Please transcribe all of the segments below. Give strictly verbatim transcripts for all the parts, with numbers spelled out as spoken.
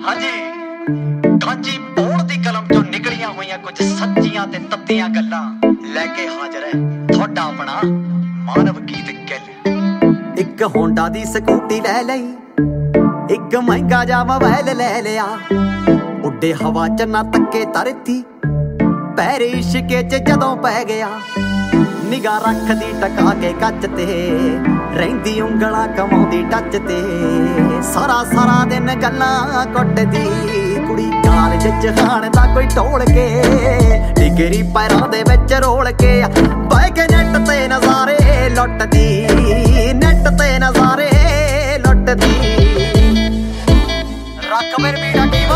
ਹਾਂਜੀ ਕਾਂਜੀ ਪੌੜ ਦੀ ਕਲਮ ਚੋਂ ਨਿਕਲੀਆਂ ਹੋਈਆਂ ਕੁਝ ਸੱਚੀਆਂ ਤੇ ਤੱਤੀਆਂ ਗੱਲਾਂ ਲੈ ਕੇ ਹਾਜ਼ਰ ਹੈ ਤੁਹਾਡਾ ਆਪਣਾ ਮਾਨਵ ਗੀਤ ਗਿੱਲ। ਇੱਕ ਹੋਂਡਾ ਦੀ ਸਕੂਟੀ ਲੈ ਲਈ, ਇੱਕ ਮਹਿੰਗਾ ਜਾ ਮੋਬਾਈਲ ਲੈ ਲਿਆ, ਉੱਡੇ ਹਵਾ ਚ ਨਾ ਤੱਕੇ ਧਰਤੀ, ਪੈਰ ਇਸ਼ਕੇ ਚ ਜਦੋਂ ਪੈ ਗਿਆ, ਨਿਗਾਹ ਰੱਖਦੀ ਟਕਾ ਕੇ ਕੱਚ ਤੇ, ਰਹਿੰਦੀ ਉਂਗਲਾਂ ਕਮਾਉਂਦੀ ਟੱਚ ਤੇ, ਸਾਰਾ ਸਾਰਾ ਦਿਨ ਗੱਲਾਂ ਕੁੱਟਦੀ ਕੁੜੀ ਕਾਲਜ ਚ ਖਾਣ ਦਾ ਕੋਈ ਢੋਲ ਕੇ, ਡਿਗਰੀ ਪੈਰਾਂ ਦੇ ਵਿੱਚ ਰੋਲ ਕੇ, ਬਹਿ ਕੇ ਨੈਟ ਤੇ ਨਜ਼ਾਰੇ ਲੁੱਟਦੀ, ਨੈਟ ਤੇ ਨਜ਼ਾਰੇ ਲੁੱਟਦੀ। ਰੱਖ ਮੇਰੇ ਬੀੜਾ ਟੀਮ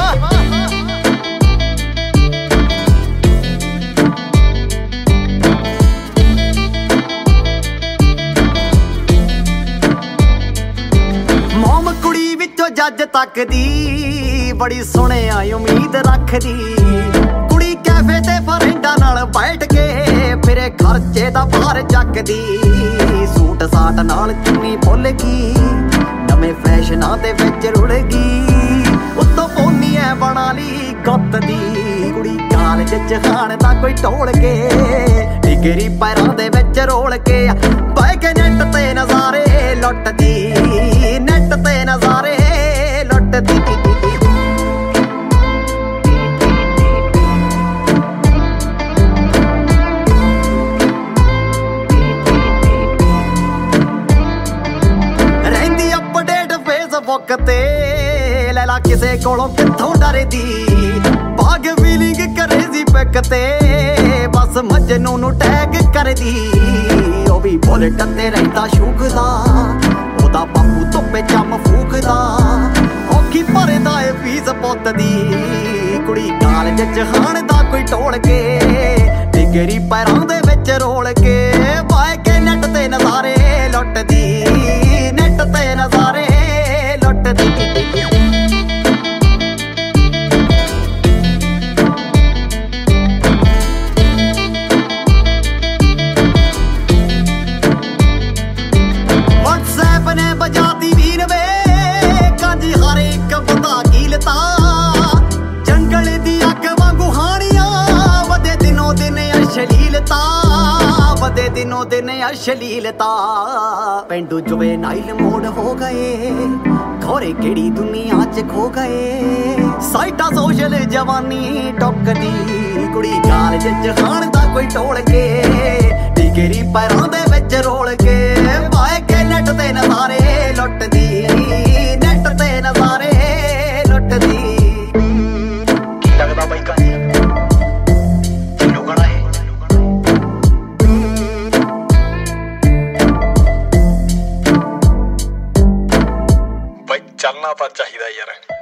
ਜੱਜ ਤੱਕਦੀ, ਬੜੀ ਸੋਹਣਿਆ ਉਮੀਦ ਰੱਖਦੀ, ਕੁੜੀ ਕੈਫੇ ਤੇ ਫਰੈਂਡਾਂ ਨਾਲ ਬੈਠ ਕੇ ਫਿਰੇ ਖਰਚੇ ਦਾ ਭਾਰ ਚੱਕਦੀ, ਸੂਟ ਸਾਟ ਨਾਲ ਚੁੰਨੀ ਭੁੱਲ ਗਈ, ਨਵੇਂ ਫੈਸ਼ਨਾਂ ਦੇ ਵਿੱਚ ਰੁੜ ਗਈ, ਉੱਤੋਂ ਪੋਨੀ ਐ ਬਣਾ ਲਈ ਗੁੱਤ ਦੀ, ਕੁੜੀ ਕਾਲਜ ਚ ਖਾਣ ਦਾ ਕੋਈ ਢੋਲ ਕੇ, ਡਿਗਰੀ ਪੈਰਾਂ ਦੇ ਵਿੱਚ ਰੋਲ ਕੇ, ਬਹਿ ਕੇ ਨੈਟ ਤੇ ਨਜ਼ਾਰੇ ਲੁੱਟਦੀ, ਨੈਟ ਤੇ ਨਜ਼ਾਰੇ ਲੁੱਟਦੀ। ਰਹਿੰਦੀ ਅਪਡੇਟ ਫੇਸਬੁੱਕ ਤੇ, ਲੈ ਲਾ ਕਿਸੇ ਕੋਲੋਂ ਕਿੱਥੋਂ ਡਰਦੀ, ਬਾਗ ਫੀਲਿੰਗ ਕਰੇ ਸੀ ਪਿਕ ਤੇ, ਬਸ ਮਜਨੂ ਨੂੰ ਟੈਗ ਕਰਦੀ, ਉਹ ਵੀ ਬੁਲਟ ਤੇ ਰਹਿੰਦਾ ਸ਼ੂਕਦਾ, ਉਹਦਾ ਬਾਪੂ ਧੁੱਪੇ ਚੰਮ ਫੂਕਦਾ, ਔਖੀ ਭਰਦਾ ਏ ਫੀਸ ਪੁੱਤ ਦੀ, ਕੁੜੀ ਕਾਲਜ ਚ ਖਾਣ ਦਾ ਕੋਈ ਢੋਲ ਕੇ, ਡਿਗਰੀ ਪੈਰਾਂ ਦੇ ਵਿੱਚ ਰੋਲ ਕੇ, ਬਾਏ ਕੇ ਨੈਟ ਤੇ ਨਜ਼ਾਰੇ ਲੁੱਟਦੀ, ਨੈਟ ਤੇ ਨਜ਼ਾਰੇ ਲੁੱਟਦੀ। ਨੇ ਬਜਾਤੀ ਵੀਰ ਵੇ ਕਾਂਜੀ ਹਰ ਇੱਕ ਬੰਦਾ ਕੀਲਤਾ, ਜੰਗਲ ਦੀ ਅੱਗ ਵਾਂਗੂ ਹਾਣੀਆਂ, ਵਧੇ ਦਿਨੋਂ ਦਿਨ ਅਸ਼ਲੀਲਤਾ, ਵਧੇ ਦਿਨੋਂ ਦਿਨ ਅਸ਼ਲੀਲਤਾ, ਪਿੰਡੂ ਜੁਵੇ ਨਾਈਲ ਮੋੜ ਹੋ ਗਏ, ਖੋਰੇ ਕਿਹੜੀ ਦੁਨੀਆ ਚ ਖੋ ਗਏ, ਸਾਈਟਾ ਸੋਸ਼ਲ ਜਵਾਨੀ ਟੁੱਕਦੀ, ਕੁੜੀ ਕਾਲਜ ਚ ਖਾਣ ਦਾ ਕੋਈ ਢੋਲ ਕੇ, ਡਿਗਰੀ ਪੈਰਾਂ ਦੇ ਵਿੱਚ ਰੋਲ ਕੇ, ਬਾਏ ਕੇ ਨੈਟ ਤੇ ਨਜ਼ਾਰੇ ਲੁੱਟਦੀ, ਨੈਟ ਤੇ ਨਜ਼ਾਰੇ ਲੁੱਟਦੀ। ਕੀ ਲੱਗਦਾ ਬਾਈ ਕਾਂਜੀ ਲੁਗਣਾ ਹੈ ਬਾਈ, ਚੱਲਣਾ ਤਾਂ ਚਾਹੀਦਾ ਯਾਰ।